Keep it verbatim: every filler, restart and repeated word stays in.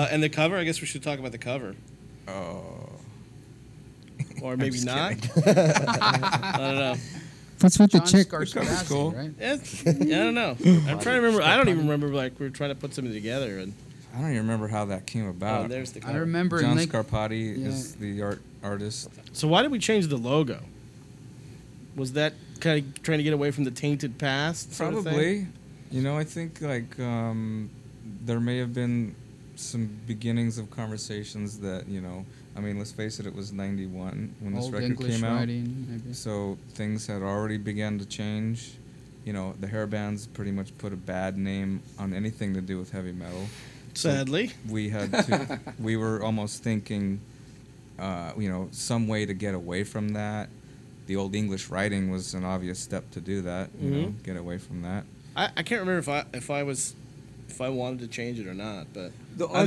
and the cover. I guess we should talk about the cover, Oh. or maybe just not. I don't know. What's with John the chick? Scarsonazzi, cool. right? It's, I don't know. I'm trying to remember. I don't even remember. Like we were trying to put something together, and I don't even remember how that came oh, about. there's the I cover. remember John in Lake, Scarpati yeah. is the art artist. So why did we change the logo? Was that kind of trying to get away from the tainted past? Sort of thing? Probably. You know, I think like um, there may have been some beginnings of conversations that, you know, I mean, let's face it, it was ninety-one when this old record English came out. writing, maybe. So things had already begun to change. You know, the hair bands pretty much put a bad name on anything to do with heavy metal. So Sadly. we had to, we were almost thinking, uh, you know, some way to get away from that. The old English writing was an obvious step to do that, you know, Mhm. get away from that. I, I can't remember if I if I was if I wanted to change it or not, but The I